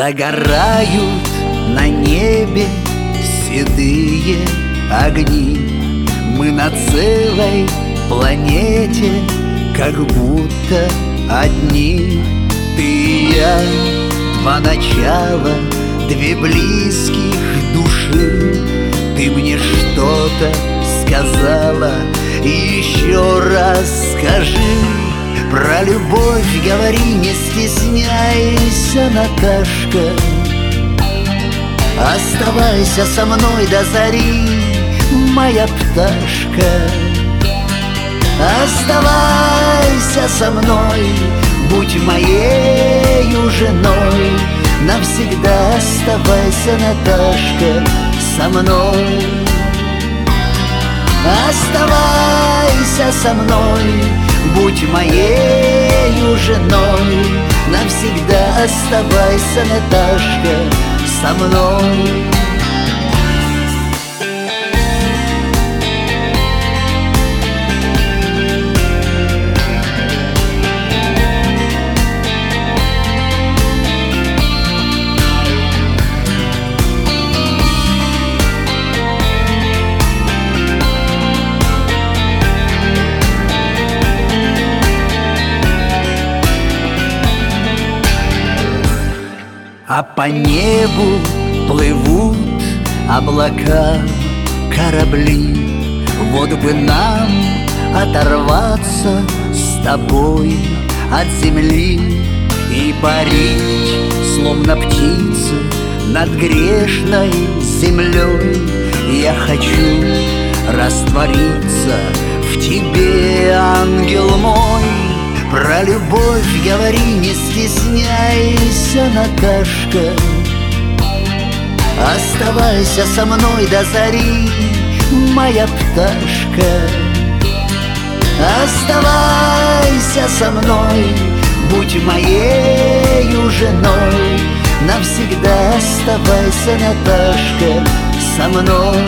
Догорают на небе седые огни. Мы на целой планете, как будто одни. Ты и я, два начала, две близких души. Ты мне что-то сказала, и еще раз скажи. Про любовь говори, не стесняйся, Наташка. Оставайся со мной до зари, моя пташка. Оставайся со мной, будь моею женой. Навсегда оставайся, Наташка, со мной. Оставайся со мной, будь моею женой. Навсегда оставайся, Наташка, со мной. А по небу плывут облака, корабли. Вот бы нам оторваться с тобой от земли и парить, словно птицы, над грешной землей. Я хочу раствориться в тебе, ангел мой. Про любовь говори, не стесняйся, Наташка. Оставайся со мной до зари, моя пташка. Оставайся со мной, будь моею женой. Навсегда оставайся, Наташка, со мной.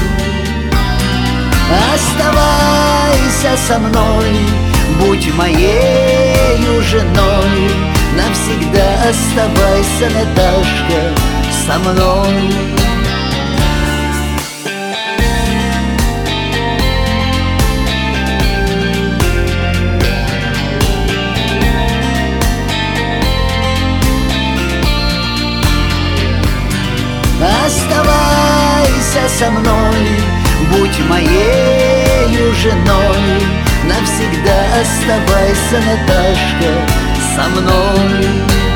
Оставайся со мной, будь моею женой. Навсегда оставайся, Наташка, со мной. Оставайся со мной, будь моею женой. Навсегда оставайся, Наташка, со мной.